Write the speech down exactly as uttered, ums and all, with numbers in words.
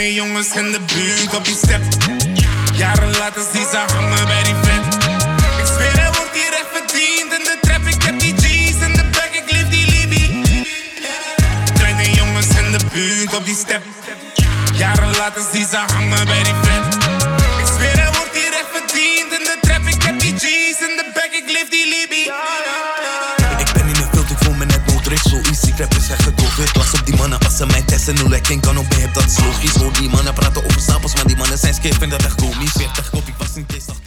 Kleine jongens in de buurt op die step. Jaren later zie ze hangen bij die vet. Ik zweer er wordt hier echt verdiend in de trap. Ik heb die G's in de back, ik leef die Libby. Kleine jongens in de buurt op die step. Jaren later zie ze hangen bij die vet. Ik zweer er wordt hier echt verdiend in de trap. Ik heb die G's in de back, ik leef die Libby. Ik ben in de veld, ik voel me net Modric. Zo easy, rappers zeggen COVID. Was op die mannen als ze mij testen. Nul ik kan op me, heb dat is logisch. Hoor die mannen praten over stapels, maar die mannen zijn scheef en dat echt komisch. veertig kop, ik was niet eens